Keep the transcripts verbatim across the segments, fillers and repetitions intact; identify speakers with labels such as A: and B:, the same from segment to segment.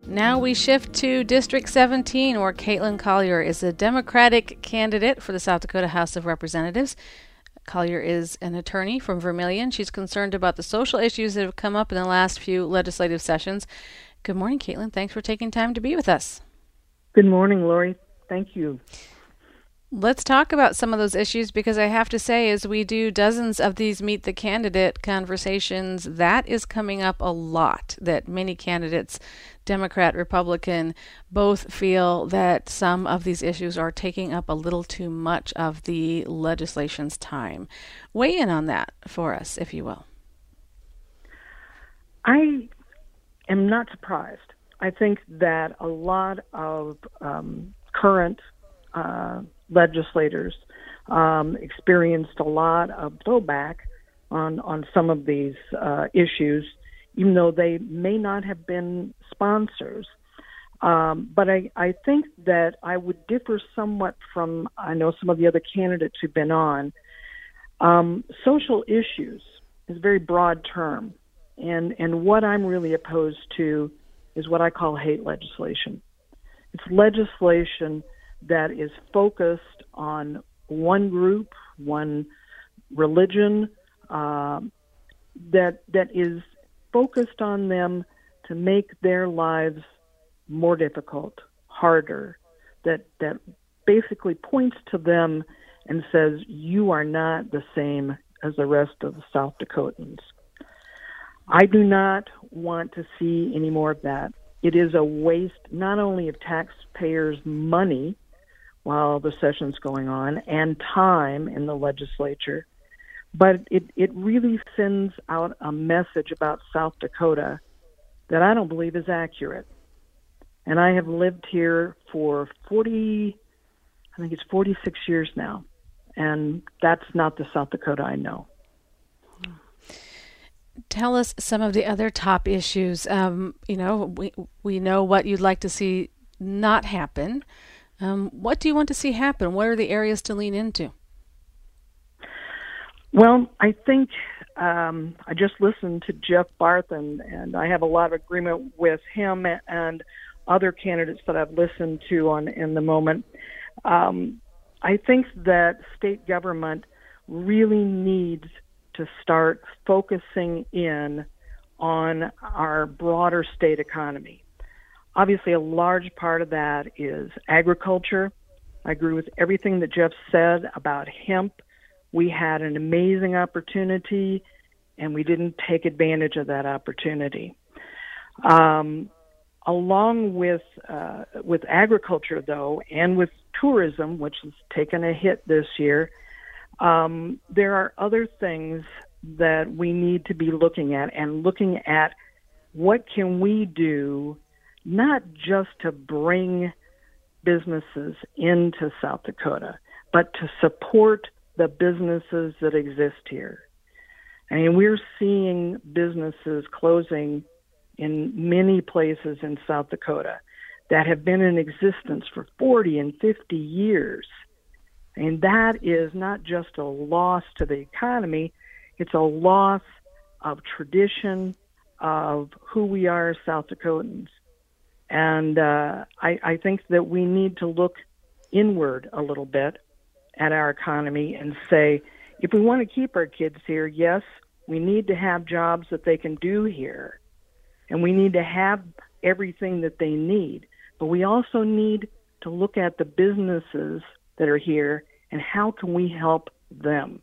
A: Now we shift to District seventeen, where Caitlin Collier is a Democratic candidate for the South Dakota House of Representatives. Collier is an attorney from Vermilion. She's concerned about the social issues that have come up in the last few legislative sessions. Good morning, Caitlin. Thanks for taking time to be with us.
B: Good morning, Lori. Thank you.
A: Let's talk about some of those issues, because I have to say, as we do dozens of these Meet the Candidate conversations, that is coming up a lot, that many candidates, Democrat, Republican, both feel that some of these issues are taking up a little too much of the legislation's time. Weigh in on that for us, if you will.
B: I am not surprised. I think that a lot of um, current uh, legislators um, experienced a lot of blowback on, on some of these uh, issues, even though they may not have been sponsors. Um, but I, I think that I would differ somewhat from, I know, some of the other candidates who've been on. Um, social issues is a very broad term, and, and what I'm really opposed to is what I call hate legislation. It's legislation that is focused on one group, one religion, uh, that that is focused on them to make their lives more difficult, harder, that that basically points to them and says, you are not the same as the rest of the South Dakotans. I do not want to see any more of that. It is a waste not only of taxpayers' money while the session's going on and time in the legislature, but it, it really sends out a message about South Dakota that I don't believe is accurate. And I have lived here for forty, I think it's forty-six years now, and that's not the South Dakota I know.
A: Tell us some of the other top issues. Um, you know, we we know what you'd like to see not happen. Um, what do you want to see happen? What are the areas to lean into?
B: Well, I think um, I just listened to Jeff Barth, and, and I have a lot of agreement with him and other candidates that I've listened to on in the moment. Um, I think that state government really needs to start focusing in on our broader state economy. Obviously, a large part of that is agriculture. I agree with everything that Jeff said about hemp. We had an amazing opportunity, and we didn't take advantage of that opportunity. Um, along with uh, with agriculture, though, and with tourism, which has taken a hit this year, um, there are other things that we need to be looking at, and looking at what can we do, not just to bring businesses into South Dakota, but to support the businesses that exist here. I mean, we're seeing businesses closing in many places in South Dakota that have been in existence for forty and fifty years. And that is not just a loss to the economy, it's a loss of tradition, of who we are as South Dakotans. And uh, I, I think that we need to look inward a little bit at our economy and say, if we want to keep our kids here, yes, we need to have jobs that they can do here. And we need to have everything that they need. But we also need to look at the businesses that are here and how can we help them.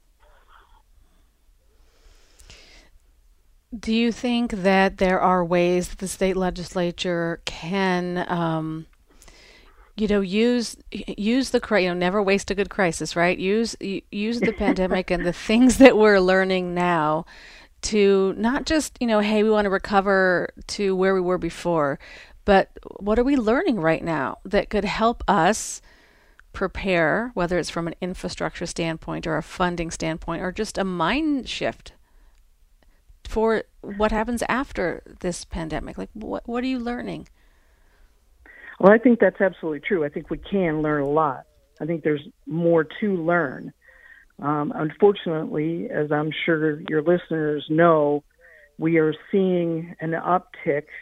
A: Do you think that there are ways that the state legislature can, um, you know, use use the you know never waste a good crisis, right? Use use the pandemic and the things that we're learning now to not just, you know, hey, we want to recover to where we were before, but what are we learning right now that could help us prepare, whether it's from an infrastructure standpoint or a funding standpoint or just a mind shift for what happens after this pandemic? Like, what what are you learning?
B: Well, I think that's absolutely true. I think we can learn a lot. I think there's more to learn. Um, unfortunately, as I'm sure your listeners know, we are seeing an uptick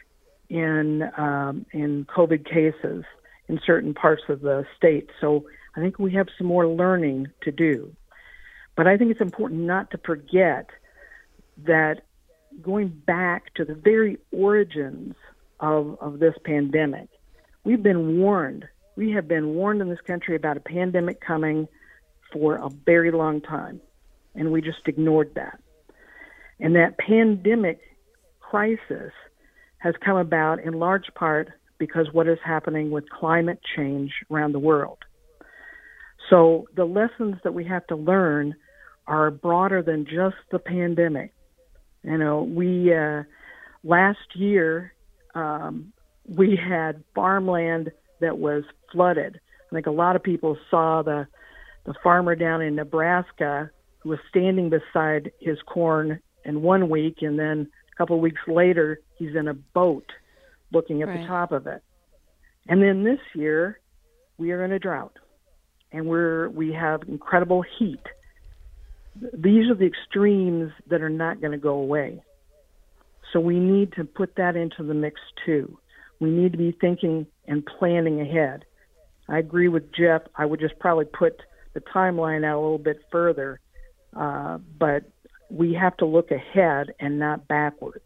B: in um, in COVID cases in certain parts of the state. So I think we have some more learning to do. But I think it's important not to forget that going back to the very origins of, of this pandemic, we've been warned. We have been warned in this country about a pandemic coming for a very long time, and we just ignored that. And that pandemic crisis has come about in large part because what is happening with climate change around the world. So the lessons that we have to learn are broader than just the pandemic. You know, we uh, last year um, we had farmland that was flooded. I think a lot of people saw the the farmer down in Nebraska who was standing beside his corn in one week, and then a couple of weeks later he's in a boat looking at
A: Right.
B: the top of it. And then this year we are in a drought, and we're we have incredible heat. These are the extremes that are not going to go away. So we need to put that into the mix too. We need to be thinking and planning ahead. I agree with Jeff. I would just probably put the timeline out a little bit further, uh, but we have to look ahead and not backwards.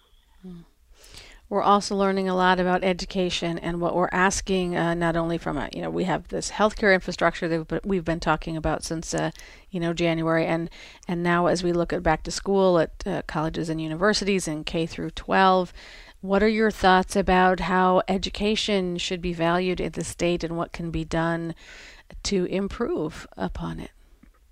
A: We're also learning a lot about education and what we're asking, uh, not only from a, you know, we have this healthcare infrastructure that we've been talking about since, uh, you know, January, and and now as we look at back to school at uh, colleges and universities in K through twelve, what are your thoughts about how education should be valued in the state and what can be done to improve upon it?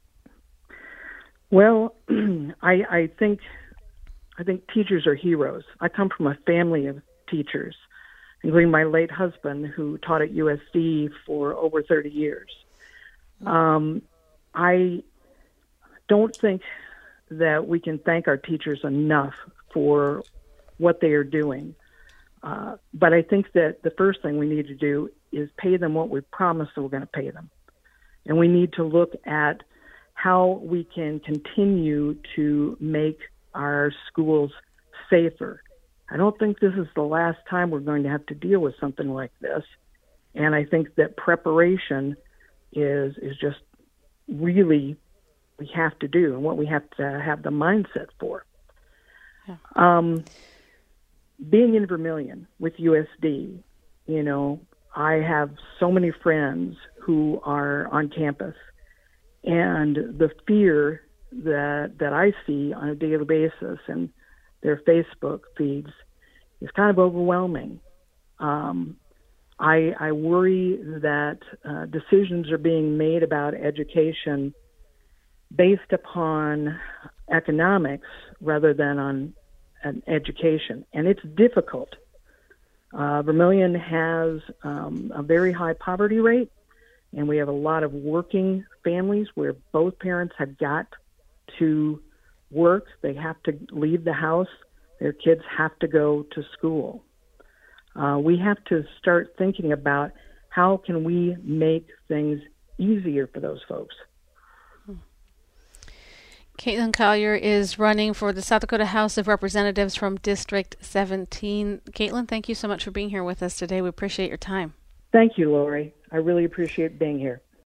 B: Well, I, I think I think teachers are heroes. I come from a family of teachers, including my late husband, who taught at U S D for over thirty years. Um, I don't think that we can thank our teachers enough for what they are doing. Uh, but I think that the first thing we need to do is pay them what we promised that we're going to pay them. And we need to look at how we can continue to make our schools safer. I don't think this is the last time we're going to have to deal with something like this. And I think that preparation is is just really we have to do and what we have to have the mindset for. Yeah. Um, being in Vermilion with U S D, you know, I have so many friends who are on campus, and the fear that that I see on a daily basis and their Facebook feeds is kind of overwhelming. Um, I, I worry that uh, decisions are being made about education based upon economics rather than on an education, and it's difficult. Uh, Vermilion has um, a very high poverty rate, and we have a lot of working families where both parents have got to work. They have to leave the house. Their kids have to go to school. Uh, we have to start thinking about how can we make things easier for those folks.
A: Caitlin Collier is running for the South Dakota House of Representatives from District seventeen. Caitlin, thank you so much for being here with us today. We appreciate your time.
B: Thank you, Lori. I really appreciate being here.